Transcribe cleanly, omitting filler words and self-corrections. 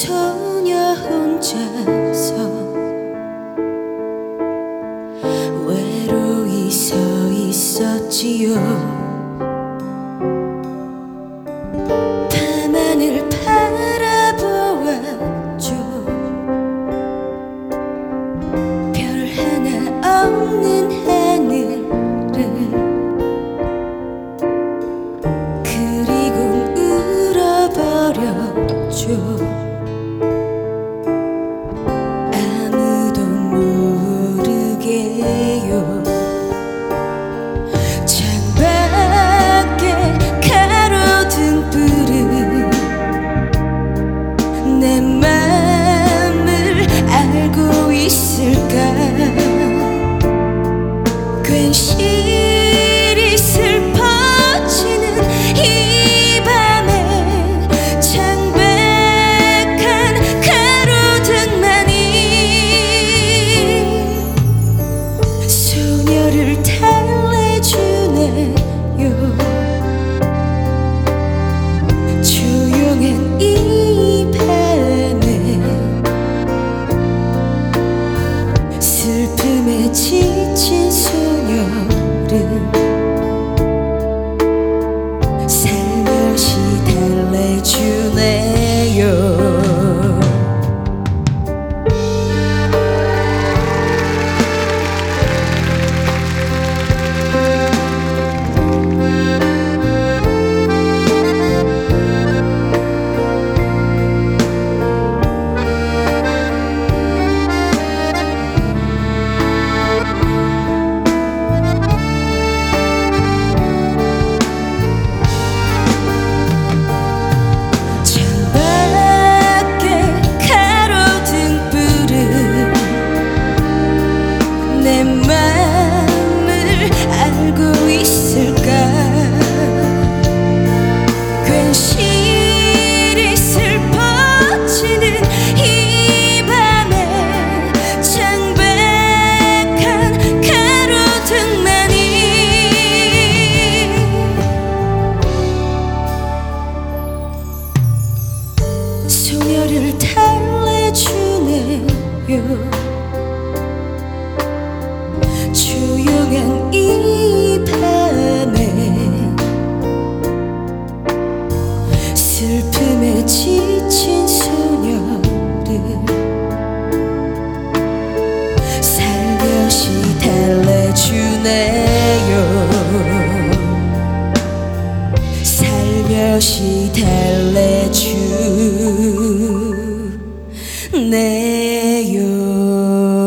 소녀 혼자서 외로이 서 있었지요. 밤하늘 바라보았죠. 별 하나 없는 하늘을. 그리고 울어버렸죠. 아무도 모르게요. 창밖에 가로등 불은 내 맘을 알고 있을까. 괜시리 슬퍼지는 이 밤에 창백한 가로등만이 소녀를 달래주네요. 조용한 이 밤에 슬픔에 지친 소녀를 살며시 달래주네요. 내 맘을 알고 있을까. 괜시리 슬퍼지는 이 밤에 창백한 가로등만이 소녀를 달래주네요. 조용한 이 밤에 슬픔에 지친 소녀를 살며시 달래주네요. 살며시 달래주네요.